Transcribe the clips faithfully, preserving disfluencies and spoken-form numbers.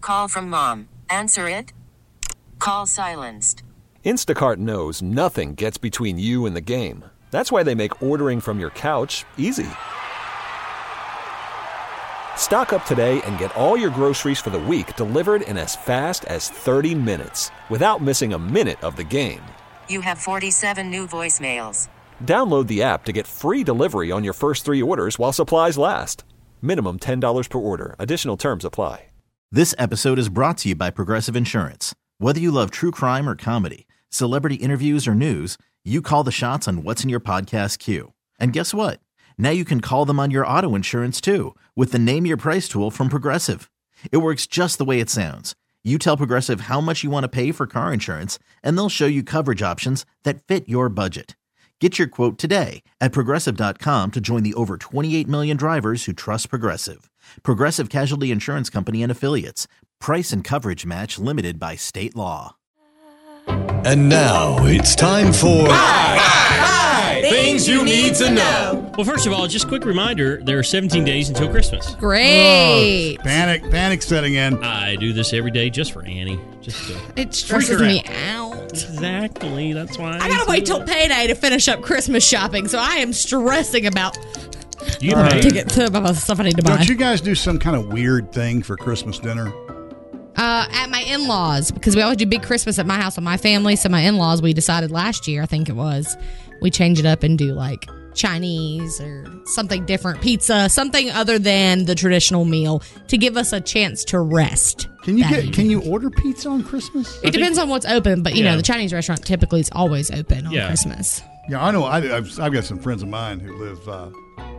Call from mom. Answer it. Call silenced. Instacart knows nothing gets between you and the game. That's why they make ordering from your couch easy. Stock up today and get all your groceries for the week delivered in as fast as thirty minutes without missing a minute of the game. You have forty-seven new voicemails. Download the app to get free delivery on your first three orders while supplies last. Minimum ten dollars per order. Additional terms apply. This episode is brought to you by Progressive Insurance. Whether you love true crime or comedy, celebrity interviews or news, you call the shots on what's in your podcast queue. And guess what? Now you can call them on your auto insurance too with the Name Your Price tool from Progressive. It works just the way it sounds. You tell Progressive how much you want to pay for car insurance, and they'll show you coverage options that fit your budget. Get your quote today at Progressive dot com to join the over twenty-eight million drivers who trust Progressive. Progressive Casualty Insurance Company and Affiliates. Price and coverage match limited by state law. And now it's time for... Hi, hi, hi! Things you need to know. Well, first of all, just a quick reminder, there are seventeen days until Christmas. Great. Oh, panic, panic setting in. I do this every day just for Annie. Just to It stresses me out. Exactly. That's why I, I gotta do wait till it. payday to finish up Christmas shopping, so I am stressing about You All pay. right. to get to about stuff I need to buy. Don't you guys do some kind of weird thing for Christmas dinner? Uh, at my in-laws, because we always do big Christmas at my house with my family. So my in-laws, we decided last year, I think it was, we change it up and do like Chinese or something different, pizza, something other than the traditional meal to give us a chance to rest. Can you that get? evening. Can you order pizza on Christmas? It depends on what's open, but you Yeah. know the Chinese restaurant typically is always open on Yeah. Christmas. Yeah, I know. I, I've, I've got some friends of mine who live uh,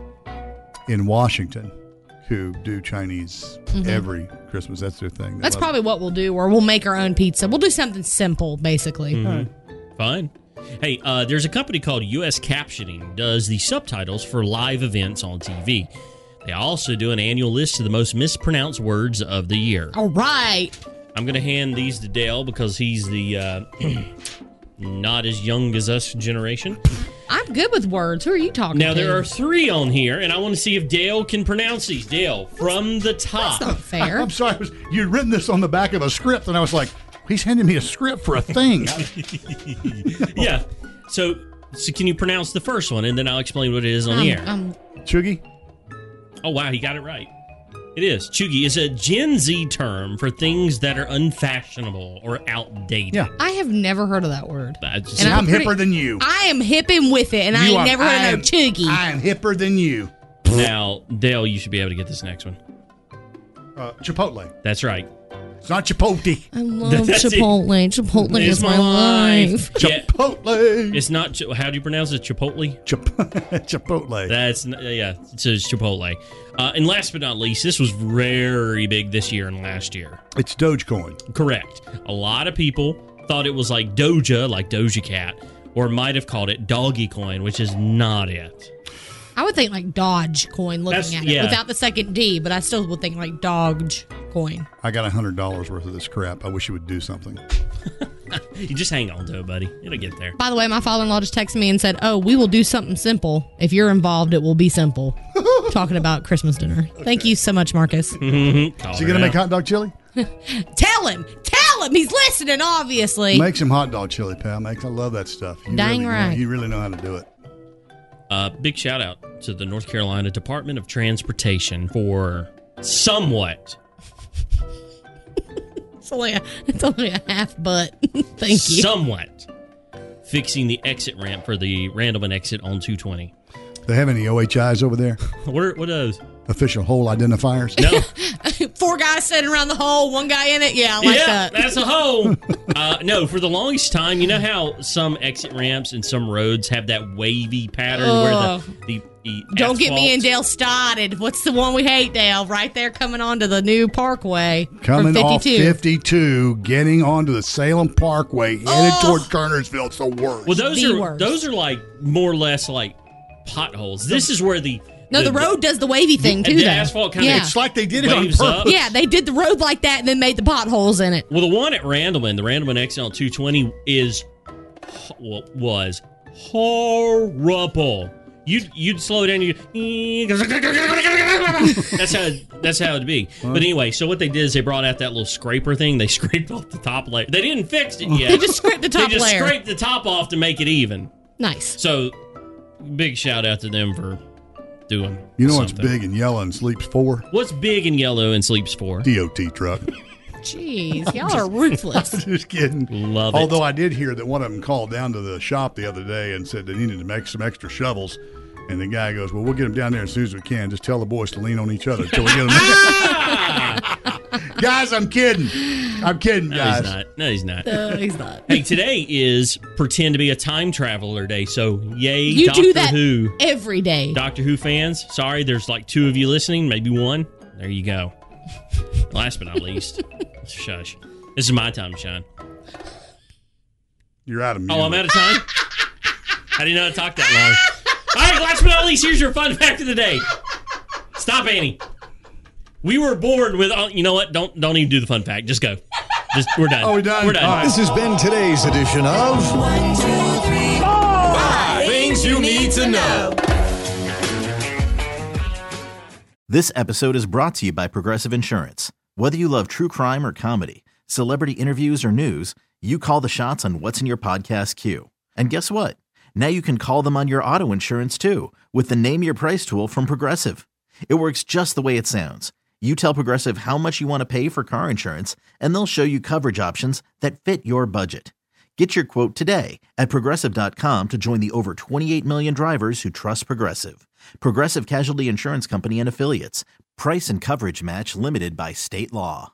in Washington who do Chinese every Christmas. That's their thing. They That's love probably what we'll do, or we'll make our own pizza. We'll do something simple, basically. Mhm. Fine. Hey, uh, there's a company called U S Captioning does the subtitles for live events on T V. They also do an annual list of the most mispronounced words of the year. All right. I'm going to hand these to Dale because he's the uh, not as young as us generation. I'm good with words. Who are you talking Now, to? there are three on here, and I want to see if Dale can pronounce these. Dale, from the top. That's not fair. I'm sorry. I was, you'd written this on the back of a script, and I was like, he's handing me a script for a thing. Yeah. So, so can you pronounce the first one, and then I'll explain what it is on the air. Um, Chuggy? Oh, wow, he got it right. It is. Chuggy is a Gen Z term for things that are unfashionable or outdated. Yeah. I have never heard of that word. That's just- And I'm, I'm pretty- hipper than you. I am hipping with it, and I You ain't are- never heard I of no am- chuggy. I am hipper than you. Now, Dale, you should be able to get this next one. Uh, Chipotle. That's right. It's not Chipotle. I love That's it. Chipotle. Chipotle It's is my, my life. life. Yeah. Chipotle. It's not, Chi- how do you pronounce it? Chipotle? Chip- Chipotle. That's, n- yeah, it's it's Chipotle. Uh, and last but not least, this was very big this year and last year. It's Dogecoin. Correct. A lot of people thought it was like Doja, like Doja Cat, or might have called it Doggy Coin, which is not it. I would think like Dodge coin looking That's- at yeah. it without the second D, but I still would think like Dodge coin. I got one hundred dollars worth of this crap. I wish you would do something. You just hang on to it, buddy. It'll get there. By the way, my father-in-law just texted me and said, "Oh, we will do something simple. If you're involved, it will be simple." Talking about Christmas dinner. Thank you so much, Marcus. Call Is he her going to make out. hot dog chili? Tell him. Tell him. He's listening, obviously. Make some hot dog chili, pal. Make, I love that stuff. You Dang really, right. You really know how to do it. Uh, big shout out to the North Carolina Department of Transportation for somewhat. It's only a, it's only a half butt. Thank you. Somewhat fixing the exit ramp for the Randleman exit on two twenty. They have any O H Is over there? What are, what are those? Official hole identifiers? No. Four guys sitting around the hole, one guy in it. Yeah, I like yeah, that. that's a hole. uh, no, for the longest time, you know how some exit ramps and some roads have that wavy pattern where Ugh. the, the, the Don't get me and asphalt- Dale started. What's the one we hate, Dale? Right there coming onto the new parkway. Coming from off fifty-two. fifty-two, getting onto the Salem Parkway, headed Oh. toward Kernersville. It's the worst. Well, those The are worst. those are like more or less like potholes. This is where the No, the, road does the wavy thing, the, too, the though. asphalt kind of yeah. It's like they did it on waves purpose. up. Yeah, they did the road like that and then made the potholes in it. Well, the one at Randleman, the Randleman exit on two twenty is well, was horrible. You'd you'd slow down. You That's how that's how it'd be. But anyway, so what they did is they brought out that little scraper thing. They scraped off the top layer. They didn't fix it yet. They just scraped the top They just layer. scraped the top off to make it even. Nice. So, big shout out to them for doing. You know something. what's big and yellow and sleeps for? What's big and yellow and sleeps for? D O T truck. Jeez, y'all are ruthless. Just kidding. Love it. Although I did hear that one of them called down to the shop the other day and said they needed to make some extra shovels. And the guy goes, well, we'll get them down there as soon as we can. Just tell the boys to lean on each other until we get them. Guys, I'm kidding. I'm kidding, No, guys. he's not. No, he's not. No, he's not. Hey, today is pretend to be a time traveler day. So, yay, You Doctor do that Who. every day. Doctor Who fans, sorry, there's like two of you listening, maybe one. There you go. Last but not least, shush. This is my time to shine. You're out of Oh, I'm music. out of time? I didn't know I talked that long. All right, last but not least, here's your fun fact of the day. Stop, Annie. We were born with, oh, you know what? Don't don't even do the fun fact. Just go. Just We're done. Oh, we're done? We're done. All right. This has been today's edition of Five Things You Need to Know. This episode is brought to you by Progressive Insurance. Whether you love true crime or comedy, celebrity interviews or news, you call the shots on what's in your podcast queue. And guess what? Now you can call them on your auto insurance too with the Name Your Price tool from Progressive. It works just the way it sounds. You tell Progressive how much you want to pay for car insurance, and they'll show you coverage options that fit your budget. Get your quote today at Progressive dot com to join the over twenty-eight million drivers who trust Progressive. Progressive Casualty Insurance Company and Affiliates. Price and coverage match limited by state law.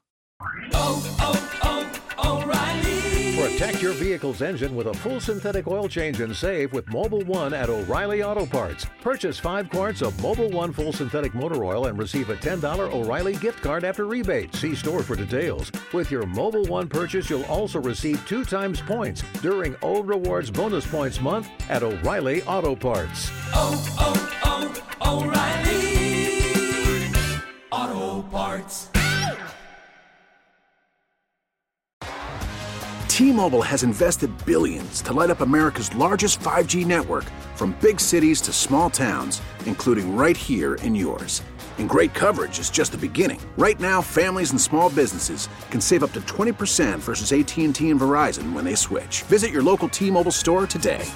Protect your vehicle's engine with a full synthetic oil change and save with Mobil one at O'Reilly Auto Parts. Purchase five quarts of Mobil one full synthetic motor oil and receive a ten dollars O'Reilly gift card after rebate. See store for details. With your Mobil one purchase, you'll also receive two times points during O Rewards Bonus Points Month at O'Reilly Auto Parts. Oh, oh, oh, O'Reilly Auto Parts. T-Mobile has invested billions to light up America's largest five G network, from big cities to small towns, including right here in yours. And great coverage is just the beginning. Right now, families and small businesses can save up to twenty percent versus A T and T and Verizon when they switch. Visit your local T-Mobile store today.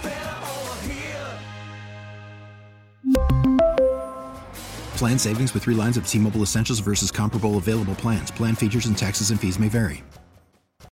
Plan savings with three lines of T-Mobile Essentials versus comparable available plans. Plan features and taxes and fees may vary.